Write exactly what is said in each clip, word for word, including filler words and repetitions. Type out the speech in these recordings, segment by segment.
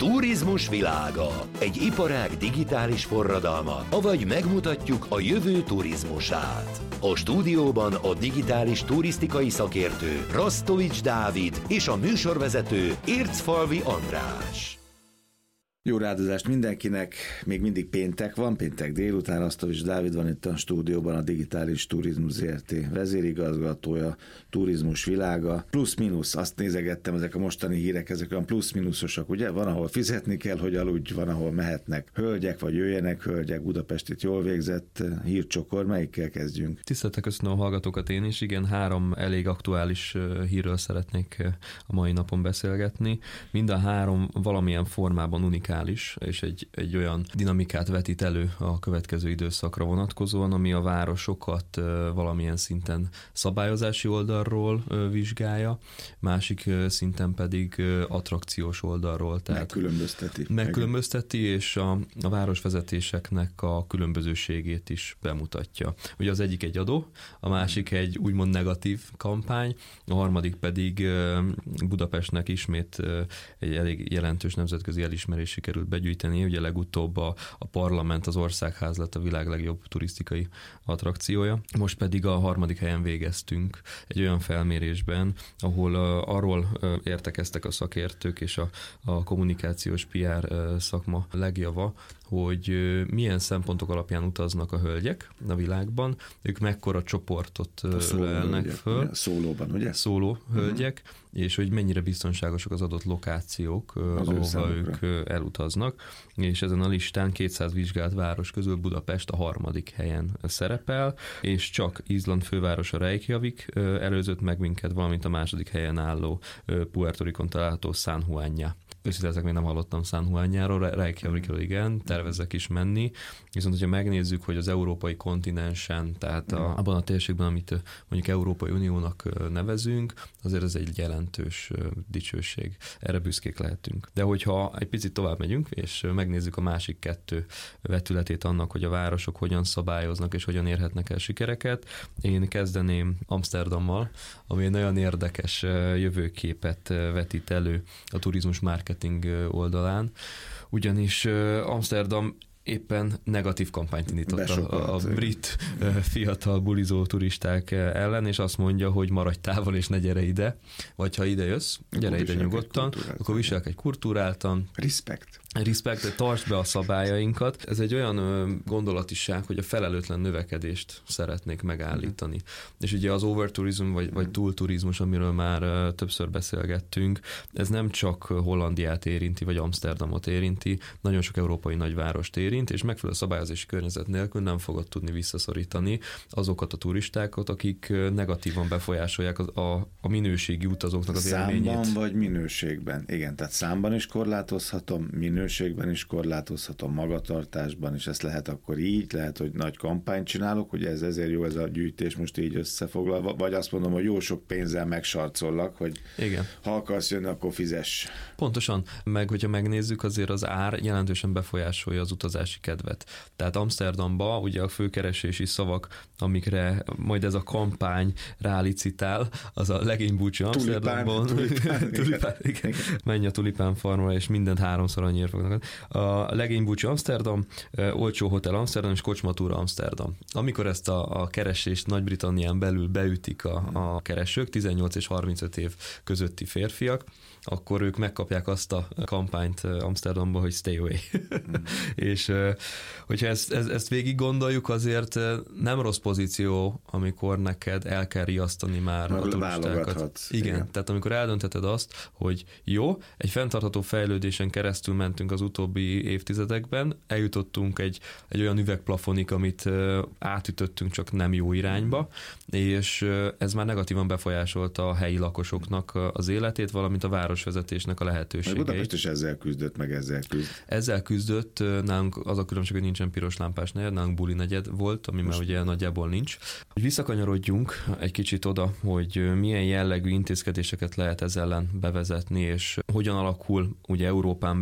Turizmus világa. Egy iparág digitális forradalma, avagy megmutatjuk a jövő turizmusát. A stúdióban a digitális turisztikai szakértő Rasztovics Dávid és a műsorvezető Ércfalvi András. Jó rádozást mindenkinek, még mindig péntek van, péntek délután, Rasztovics Dávid van itt a stúdióban, a Digitális Turizmus zé er té vezérigazgatója, turizmus világa. Plusz-minusz, azt nézegettem, ezek a mostani hírek, ezek olyan plusz-minuszosak, ugye? Van, ahol fizetni kell, hogy aludj, van, ahol mehetnek hölgyek, vagy jöjjenek hölgyek, Budapestit jól végzett hírcsokor, melyikkel kezdjünk? Tiszteltek, köszönöm a hallgatókat én is, igen, három elég aktuális hírről szeretnék a mai napon beszélgetni. Mind a három valamilyen formában unikális, és egy, egy olyan dinamikát vetít elő a következő időszakra vonatkozóan, ami a városokat valamilyen szinten szabályozási oldalról vizsgálja, másik szinten pedig attrakciós oldalról. Tehát megkülönbözteti. Megkülönbözteti, és a, a városvezetéseknek a különbözőségét is bemutatja. Ugye az egyik egy adó, a másik egy úgymond negatív kampány, a harmadik pedig Budapestnek ismét egy elég jelentős nemzetközi elismerés sikerült begyűjteni, ugye legutóbb a, a parlament, az országház lett a világ legjobb turisztikai attrakciója. Most pedig a harmadik helyen végeztünk egy olyan felmérésben, ahol uh, arról uh, értekeztek a szakértők és a, a kommunikációs pé er uh, szakma legjava, hogy uh, milyen szempontok alapján utaznak a hölgyek a világban, ők mekkora csoportot uh, ölelnek föl. Szólóban, ugye? Szóló hölgyek, uh-huh. és hogy mennyire biztonságosak az adott lokációk, uh, ahova ők uh, elutaznak, és ezen a listán kétszáz vizsgált város közül Budapest a harmadik helyen szerepel, és csak Izland fővárosa Reykjavik előzött meg minket, valamint a második helyen álló Puerto Ricon található San Juanja. Őszintén még nem hallottam San Juanjáról, Reykjavikról igen, tervezzek is menni, viszont hogyha megnézzük, hogy az európai kontinensen, tehát a, abban a térségben, amit mondjuk Európai Uniónak nevezünk, azért ez egy jelentős dicsőség. Erre büszkék lehetünk. De hogyha egy picit tovább megyünk, és megnézzük a másik kettő vetületét annak, hogy a városok hogyan szabályoznak, és hogyan érhetnek el sikereket, én kezdeném Amsterdammal, ami egy nagyon érdekes jövőképet vetít elő a turizmus marketing oldalán, ugyanis Amsterdam éppen negatív kampányt indította a, a brit fiatal bulizó turisták ellen, és azt mondja, hogy maradj távol és ne gyere ide, vagy ha ide jössz, gyere ide nyugodtan, akkor viselkedj kulturáltan. Respect. Respect, tartsd be a szabályainkat. Ez egy olyan gondolatiság, hogy a felelőtlen növekedést szeretnék megállítani. Mm. És ugye az overtourism, vagy, vagy túlturizmus, amiről már többször beszélgettünk, ez nem csak Hollandiát érinti, vagy Amsterdamot érinti, nagyon sok európai nagyvárost érint, és megfelelő szabályozási környezet nélkül nem fogod tudni visszaszorítani azokat a turistákat, akik negatívan befolyásolják a, a, a minőségi utazóknak az számban élményét. Számban vagy minőségben? Igen, tehát számban is korlátozhatom, minőségben is korlátozhatom, magatartásban is, ezt lehet akkor így, lehet, hogy nagy kampányt csinálok, hogy ez ezért jó ez a gyűjtés most így összefoglalva, vagy azt mondom, hogy jó sok pénzzel megsarcollak, hogy igen. Ha akarsz jönni, akkor fizess. Pontosan, meg hogyha megnézzük, azért az ár jelentősen befolyásolja az utazási kedvet. Tehát Amsterdamba ugye a főkeresési szavak, amikre majd ez a kampány rálicitál, az a legénybúcsú Amsterdamban. Tulipán, tulipán, igen. Menj a tulipán farmra, és mindent háromszor annyiért fognak. A legénybúcsú Amsterdam, olcsó hotel Amsterdam és kocsmatúra Amsterdam. Amikor ezt a, a keresést Nagy-Britannián belül beütik a, a keresők, tizennyolc és harmincöt év közötti férfiak, akkor ők megkapják azt a kampányt Amsterdamba, hogy stay away. Mm. És hogyha ezt, ezt, ezt végig gondoljuk, azért nem rossz pozíció, amikor neked el kell riasztani már a turistákat. Igen, igen, tehát amikor eldöntheted azt, hogy jó, egy fenntartható fejlődésen keresztül mentünk az utóbbi évtizedekben, eljutottunk egy, egy olyan üvegplafonig, amit átütöttünk, csak nem jó irányba, és ez már negatívan befolyásolta a helyi lakosoknak az életét, valamint a városvezetésnek a lehetőségeit. Budapest is ezzel küzdött, meg ezzel küzd. Ezzel küzdött, nálunk az a különbség, hogy nincsen piros lámpás negyed, nálunk buli negyed volt, ami most már ugye nagyjából nincs. Visszakanyarodjunk egy kicsit oda, hogy milyen jellegű intézkedéseket lehet ez ellen bevezetni, és hogyan alakul ugye Európán belül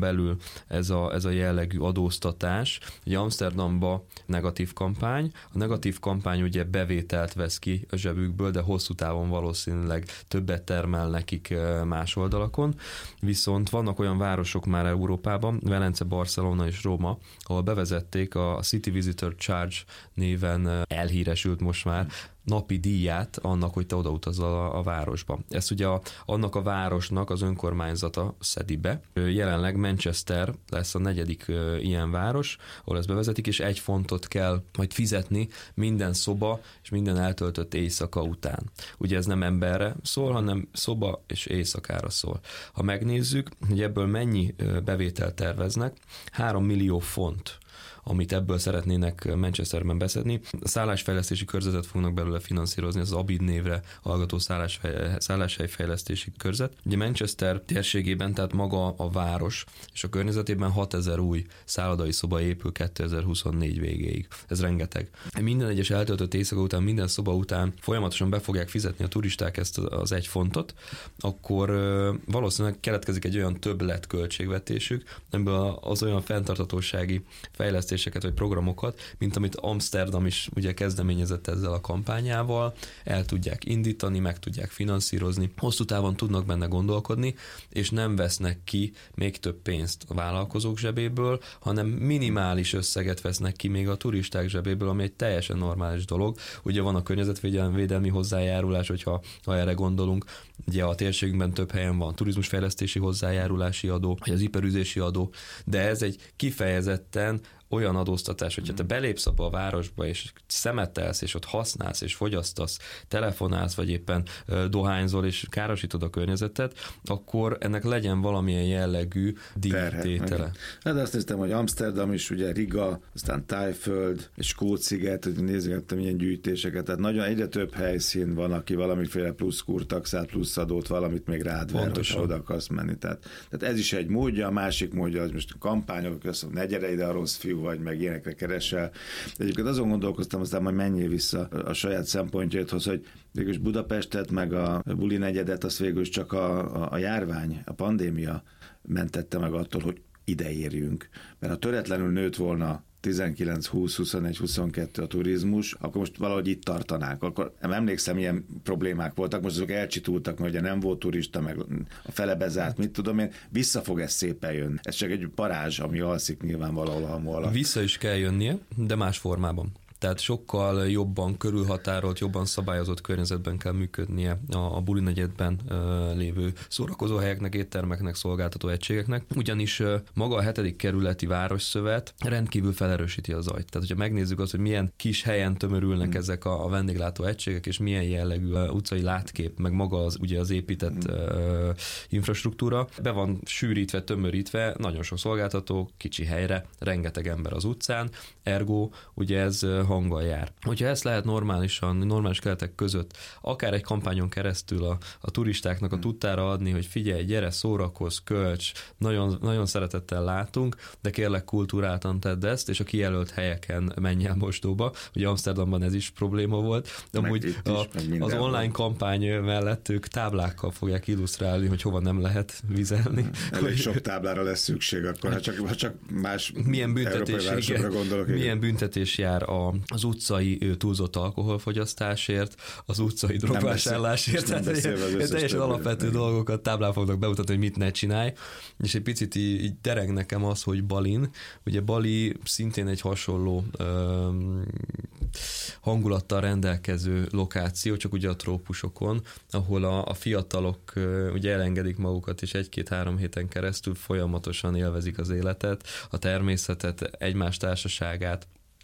ez a, ez a jellegű adóztatás. Ugye Amsterdamba negatív kampány, a negatív kampány ugye bevételt vesz ki a zsebükből, de hosszú távon valószínűleg többet termel nekik más oldalakon, viszont vannak olyan városok már Európában, Velence, Barcelona és Róma, ahol bevezették a City Visitor Charge néven elhíresült most már napi díját annak, hogy te odautazol a, a városba. Ezt ugye a, annak a városnak az önkormányzata szedi be. Jelenleg Manchester lesz a negyedik ö, ilyen város, ahol ezt bevezetik, és egy fontot kell majd fizetni minden szoba és minden eltöltött éjszaka után. Ugye ez nem emberre szól, hanem szoba és éjszakára szól. Ha megnézzük, hogy ebből mennyi bevételt terveznek, három millió font, amit ebből szeretnének Manchesterben beszedni. Szállásfejlesztési körzetet fognak belőle finanszírozni, ez az Abid névre hallgató szállásfej, szálláshelyfejlesztési körzet. Ugye Manchester térségében, tehát maga a város és a környezetében hatezer új szállodai szoba épül kétezer-huszonnégy végéig. Ez rengeteg. Minden egyes eltöltött éjszaka után, minden szoba után folyamatosan be fogják fizetni a turisták ezt az egy fontot, akkor valószínűleg keletkezik egy olyan többlet költségvetésük, amiből az olyan fenntarthatósági fejlesztés vagy programokat, mint amit Amsterdam is ugye kezdeményezett ezzel a kampányával, el tudják indítani, meg tudják finanszírozni, hosszú távon tudnak benne gondolkodni, és nem vesznek ki még több pénzt a vállalkozók zsebéből, hanem minimális összeget vesznek ki még a turisták zsebéből, ami egy teljesen normális dolog. Ugye van a környezetvédelmi hozzájárulás, hogyha ha erre gondolunk, ugye a térségünkben több helyen van turizmusfejlesztési hozzájárulási adó, vagy az iparüzési adó, de ez egy kifejezetten olyan adóztatás, hogyha te belépsz abba a városba, és szemetelsz, és ott használsz, és fogyasztasz, telefonálsz, vagy éppen dohányzol, és károsítod a környezetet, akkor ennek legyen valamilyen jellegű díjtétele. Hát azt néztem, hogy Amsterdam is, ugye Riga, aztán Tájföld, és Skótsziget, hogy nézgettem ilyen gyűjtéseket, tehát nagyon egyre több helyszín van, aki valamiféle plusz kurtaxát, plusz adót, valamit még rád ver, hogy oda akarsz menni. Tehát, tehát ez is egy módja, a másik módja, az most kampányok, azt mondom, ne gyere ide a rossz fiú, vagy meg ilyenekre keresel. Egyébként azon gondolkoztam, aztán majd menjél vissza a saját szempontjaidhoz, hogy végülis Budapestet, meg a buli negyedet, azt végülis csak a, a, a járvány, a pandémia mentette meg attól, hogy ide érjünk. Mert ha töretlenül nőtt volna tizenkilenc, húsz, huszonegy, huszonkettő a turizmus, akkor most valahogy itt tartanák. Akkor emlékszem, ilyen problémák voltak, most azok elcsitultak, mert ugye nem volt turista, meg a fele bezárt, mit tudom én, vissza fog ez szépen jönni. Ez csak egy parázs, ami alszik nyilván valahol almú alatt. Vissza is kell jönnie, de más formában. Tehát sokkal jobban körülhatárolt, jobban szabályozott környezetben kell működnie a, a buli negyedben uh, lévő szórakozóhelyeknek, éttermeknek, szolgáltató egységeknek, ugyanis uh, maga a hetedik kerületi városszövet rendkívül felerősíti az zajt. Tehát, hogyha megnézzük azt, hogy milyen kis helyen tömörülnek hmm. ezek a, a vendéglátó egységek, és milyen jellegű uh, utcai látkép, meg maga az, ugye az épített hmm. uh, infrastruktúra, be van sűrítve, tömörítve, nagyon sok szolgáltató, kicsi helyre, rengeteg ember az utcán, ergo ugye ez hanggal jár. Hogyha ezt lehet normálisan, normális keretek között, akár egy kampányon keresztül a, a turistáknak a tudtára adni, hogy figyelj, gyere, szórakozz, költs, nagyon, nagyon szeretettel látunk, de kérlek kultúráltan tedd ezt, és a kijelölt helyeken menj el mosdóba. Ugye Amsterdamban ez is probléma volt, de amúgy a, az online kampány mellett ők táblákkal fogják illusztrálni, hogy hova nem lehet vizelni. Elég sok táblára lesz szükség, akkor ha csak, ha csak más milyen büntetés, igen, gondolok. Milyen büntetés jár a az utcai túlzott alkoholfogyasztásért, az utcai drogvásárlásért, tehát teljesen alapvető meg. Dolgokat táblán fognak bemutatni, hogy mit ne csinálj, és egy picit így, így dereng nekem az, hogy Balin, ugye Bali szintén egy hasonló um, hangulattal rendelkező lokáció, csak ugye a trópusokon, ahol a, a fiatalok uh, ugye elengedik magukat, és egy-két-három héten keresztül folyamatosan élvezik az életet, a természetet, egymás társaságát,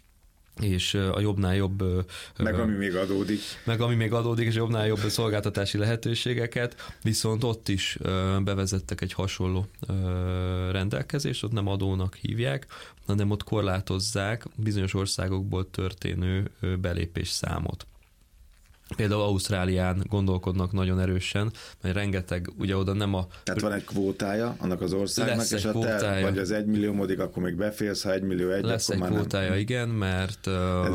és a jobbnál jobb... Meg ami még adódik. Meg ami még adódik, és jobbnál jobb szolgáltatási lehetőségeket, viszont ott is bevezettek egy hasonló rendelkezést, ott nem adónak hívják, hanem ott korlátozzák bizonyos országokból történő belépés számot. Például Ausztrálián gondolkodnak nagyon erősen, mert rengeteg, ugye oda nem a... Tehát van egy kvótája annak az országnak, és ha te vagy az egymilliómodik, akkor még beférsz, ha egymillió egy, lesz akkor egy már kvótája, nem. igen, mert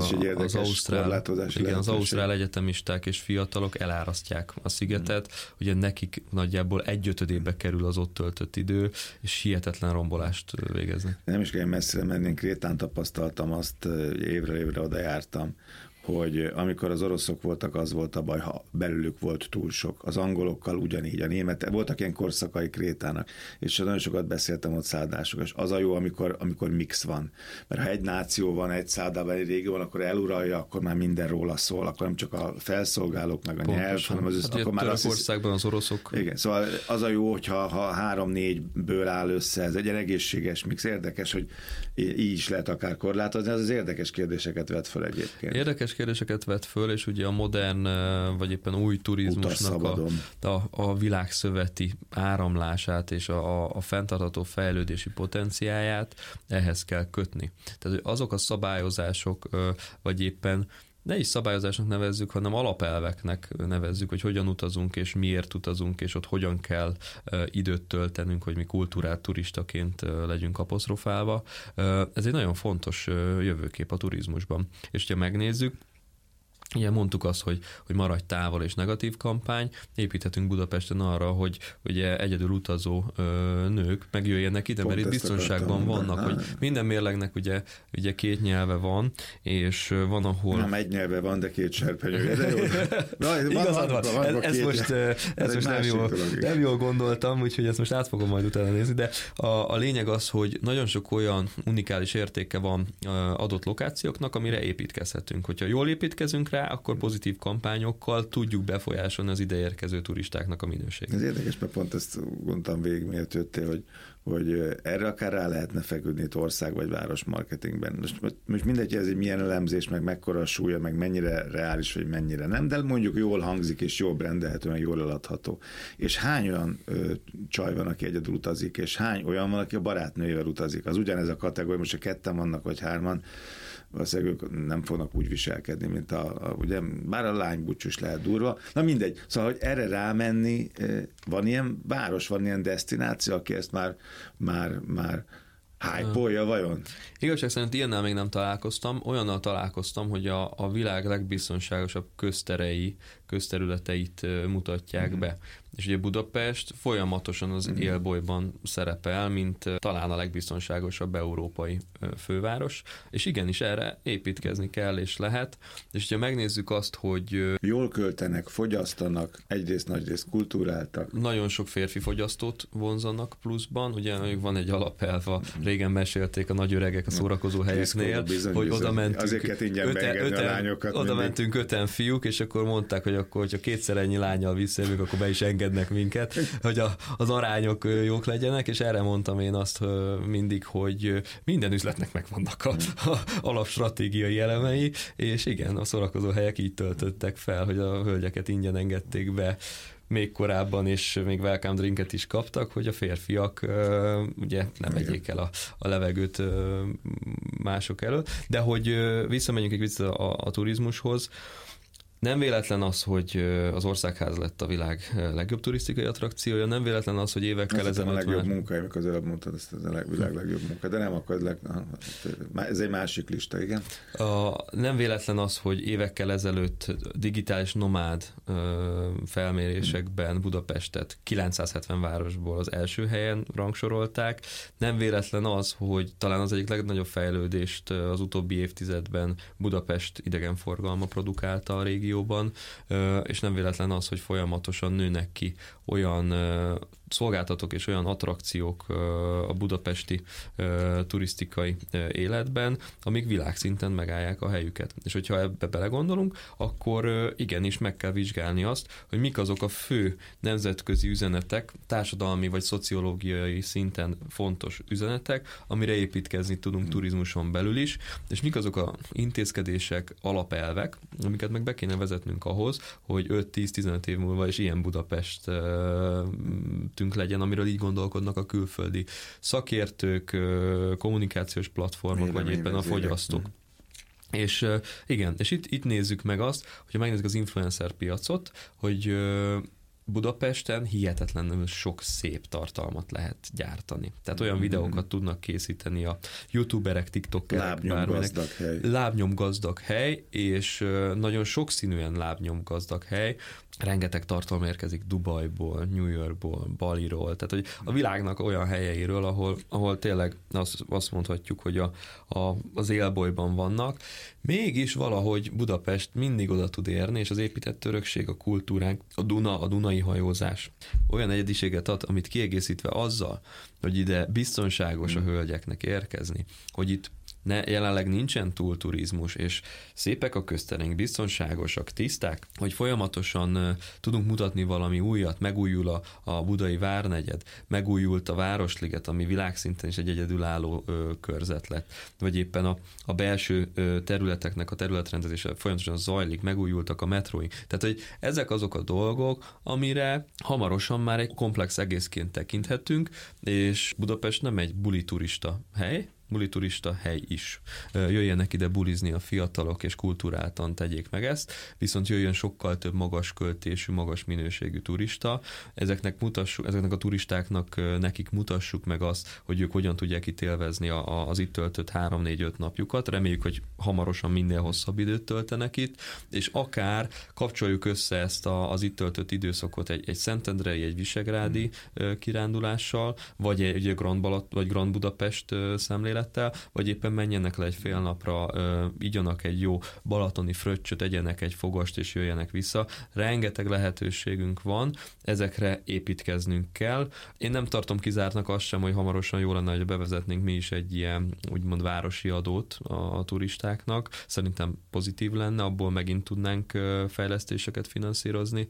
az ausztrál, igen, az ausztrál egyetemisták és fiatalok elárasztják a szigetet, hmm. ugye nekik nagyjából egyötödébe kerül az ott töltött idő, és hihetetlen rombolást végeznek. Nem is kell messzire menni, Krétán tapasztaltam azt, évre évre oda jártam, hogy amikor az oroszok voltak, az volt a baj, ha belülük volt túl sok. Az angolokkal ugyanígy, a német, voltak ilyen korszakai Krétának, és nagyon sokat beszéltem ott szállások, és az a jó, amikor, amikor mix van. Mert ha egy náció van, egy szállában, egy régióban, akkor eluralja, akkor már minden róla szól, akkor nem csak a felszolgálók, meg a Pontosan. nyelv, hanem az, hát akkor már az országban az oroszok. Igen, szóval az a jó, hogyha ha három-négyből áll össze, ez egy egészséges mix, érdekes, hogy így is lehet akár korlátozni, az az érdekes kérdéseket vet fel egyébként. Érdekes kérdéseket vet föl, és ugye a modern, vagy éppen új turizmusnak a, a, a világszöveti áramlását és a, a fenntartható fejlődési potenciáját ehhez kell kötni. Tehát azok a szabályozások, vagy éppen ne is szabályozásnak nevezzük, hanem alapelveknek nevezzük, hogy hogyan utazunk, és miért utazunk, és ott hogyan kell uh, időt töltenünk, hogy mi kultúrát turistaként uh, legyünk apostrofálva. Uh, ez egy nagyon fontos uh, jövőkép a turizmusban. És ha megnézzük, ugye mondtuk azt, hogy, hogy maradj távol és negatív kampány, építhetünk Budapesten arra, hogy ugye egyedül utazó ö, nők megjöjjenek ide, Pont mert itt biztonságban vannak, de, hogy minden mérlegnek ugye, ugye két nyelve van, és van, ahol... Nem egy nyelve van, de két serpenyője, de jó. Na, igazad van, van, ez, ez most, ez ez most nem, jól, nem jól gondoltam, úgyhogy ezt most át fogom majd utána nézni, de a, a lényeg az, hogy nagyon sok olyan unikális értéke van adott lokációknak, amire építkezhetünk. Hogyha jól építkezünk rá, akkor pozitív kampányokkal tudjuk befolyásolni az ideérkező turistáknak a minőségét. Ez érdekes, mert pont ezt gondoltam végig, miért jöttél, hogy, hogy erre akár rá lehetne feküdni itt ország vagy város marketingben. Most, most mindegy, ez egy milyen elemzés, meg mekkora a súlya, meg mennyire reális, vagy mennyire nem, de mondjuk jól hangzik, és jól brendelhető, meg jól eladható. És hány olyan ö, csaj van, aki egyedül utazik, és hány olyan van, aki a barátnőjével utazik. Az ugyanez a kategória, most a ketten vannak, vagy hárman, valószínűleg ők nem fognak úgy viselkedni, mint a, a ugye, bár a lánybúcsús lehet durva. Na mindegy, szóval, hogy erre rámenni, van ilyen város, van ilyen desztináció, aki ezt már, már, már hype-olja vajon? Igazság szerint ilyennel még nem találkoztam, olyannal találkoztam, hogy a, a világ legbiztonságosabb közterei, közterületeit mutatják mm-hmm. be. És ugye Budapest folyamatosan az mm-hmm. élbolyban szerepel, mint talán a legbiztonságosabb európai főváros, és igenis erre építkezni kell és lehet, és ha megnézzük azt, hogy... Jól költenek, fogyasztanak, egyrészt nagyrészt kultúráltak. Nagyon sok férfi fogyasztót vonzanak pluszban, ugye van egy alapelv, a régen mesélték a nagy öregek a szórakozó helyeknél, bizony, hogy bizony. oda mentünk, öten, öten, oda mentünk öten fiúk, és akkor mondták, hogy akkor, hogyha kétszer ennyi lányal visszajövünk, akkor be is engednek minket, hogy a, az arányok jók legyenek, és erre mondtam én azt mindig, hogy minden üzletnek megvannak a, a alapstratégiai elemei, és igen, a szórakozó helyek így töltöttek fel, hogy a hölgyeket ingyen engedték be még korábban, és még welcome drinket is kaptak, hogy a férfiak uh, ugye nem vegyék el a, a levegőt uh, mások elől, de hogy uh, visszamegyünk egy vissza a, a turizmushoz. Nem véletlen az, hogy az Országház lett a világ legjobb turisztikai attrakciója, nem véletlen az, hogy évekkel ezelőtt a legjobb már... munka, amikor az előbb mondtad, ezt a világ legjobb munka, de nem akad leg... ez egy másik lista, igen. A, nem véletlen az, hogy évekkel ezelőtt digitális nomád ö, felmérésekben Budapestet kilencszázhetven városból az első helyen rangsorolták. Nem véletlen az, hogy talán az egyik legnagyobb fejlődést az utóbbi évtizedben Budapest idegenforgalma produkálta a régió, és nem véletlen az, hogy folyamatosan nőnek ki olyan szolgáltatók és olyan attrakciók a budapesti turisztikai életben, amik világszinten megállják a helyüket. És hogyha ebbe belegondolunk, akkor igenis meg kell vizsgálni azt, hogy mik azok a fő nemzetközi üzenetek, társadalmi vagy szociológiai szinten fontos üzenetek, amire építkezni tudunk turizmuson belül is, és mik azok a intézkedések, alapelvek, amiket meg be kéne vezetnünk ahhoz, hogy öt-tíz-tizenöt év múlva is ilyen Budapest legyen, amiről így gondolkodnak a külföldi szakértők, kommunikációs platformok, vagy éppen a fogyasztók. És igen, és itt, itt nézzük meg azt, hogyha megnézzük az influencer piacot, hogy Budapesten hihetetlenül sok szép tartalmat lehet gyártani. Tehát olyan mm-hmm. videókat tudnak készíteni a youtuberek, tiktokerek, lábnyomgazdag hely. Lábnyomgazdag hely, és nagyon sokszínűen lábnyomgazdag hely. Rengeteg tartalom érkezik Dubajból, New Yorkból, Baliról, tehát hogy a világnak olyan helyeiről, ahol, ahol tényleg azt, azt mondhatjuk, hogy a, a, az élbolyban vannak. Mégis valahogy Budapest mindig oda tud érni, és az épített örökség, a kultúránk, a Duna, a Dunai hajózás olyan egyediséget ad, amit kiegészítve azzal, hogy ide biztonságos a hölgyeknek érkezni, hogy itt ne, jelenleg nincsen túlturizmus, és szépek a közterénk, biztonságosak, tiszták, hogy folyamatosan uh, tudunk mutatni valami újat, megújul a, a budai várnegyed, megújult a Városliget, ami világszinten is egy egyedülálló uh, körzet lett, vagy éppen a, a belső uh, területeknek a területrendezése folyamatosan zajlik, megújultak a metróink. Tehát, hogy ezek azok a dolgok, amire hamarosan már egy komplex egészként tekinthetünk, és Budapest nem egy buli turista hely, buli turista hely is. Jöjjenek ide bulizni a fiatalok, és kulturáltan tegyék meg ezt, viszont jöjjön sokkal több magas költésű, magas minőségű turista. Ezeknek, mutassuk, ezeknek a turistáknak nekik mutassuk meg azt, hogy ők hogyan tudják itt élvezni a, a, az itt töltött három-négy-öt napjukat. Reméljük, hogy hamarosan minél hosszabb időt töltenek itt, és akár kapcsoljuk össze ezt a, az itt töltött időszakot egy, egy szentendrei, egy visegrádi hmm. kirándulással, vagy egy Grand, Balat, vagy Grand Budapest szemlélet, vagy éppen menjenek le egy fél napra, igyanak egy jó balatoni fröccsöt, egyenek egy fogast, és jöjjenek vissza. Rengeteg lehetőségünk van, ezekre építkeznünk kell. Én nem tartom kizártnak azt sem, hogy hamarosan jó lenne, hogy bevezetnénk mi is egy ilyen úgymond városi adót a, a turistáknak. Szerintem pozitív lenne, abból megint tudnánk fejlesztéseket finanszírozni,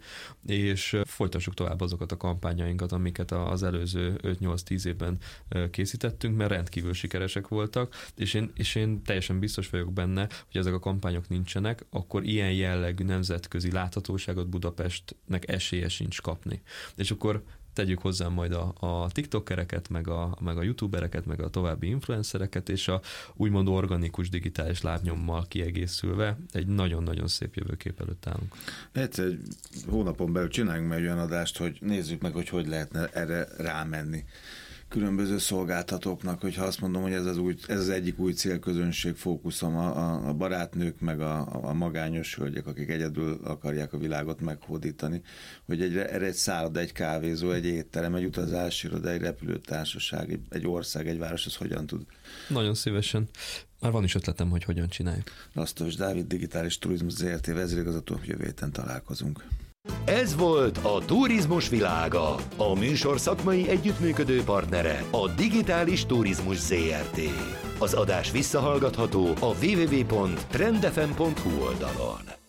és folytassuk tovább azokat a kampányainkat, amiket az előző öt-nyolc-tíz évben készítettünk, mert rendkívül sikeresek voltak, és én, és én teljesen biztos vagyok benne, hogy ezek a kampányok nincsenek, akkor ilyen jellegű nemzetközi láthatóságot Budapestnek esélye sincs kapni. És akkor tegyük hozzá majd a, a tiktokereket, meg a, meg a youtubereket, meg a további influencereket, és a úgymond organikus digitális lábnyommal kiegészülve egy nagyon-nagyon szép jövőkép előtt állunk. Egyszer egy hónapon belül csináljunk meg olyan adást, hogy nézzük meg, hogy hogy lehetne erre rámenni különböző szolgáltatóknak, hogyha azt mondom, hogy ez az, új, ez az egyik új célközönség fókuszom, a, a barátnők, meg a, a magányos hölgyek, akik egyedül akarják a világot meghódítani, hogy egy, erre egy szálloda, egy kávézó, egy étterem, egy utazási iroda, egy repülőtársaság, egy, egy ország, egy város, az hogyan tud? Nagyon szívesen. Már van is ötletem, hogy hogyan csináljuk. Lasztovics Dávid, Digitális Turizmus zé er té vezérigazgató, jövő héten találkozunk. Ez volt a Turizmus világa. A műsor szakmai együttműködő partnere a Digitális Turizmus zé er té. Az adás visszahallgatható a double-u double-u double-u pont trend f m pont h u oldalon.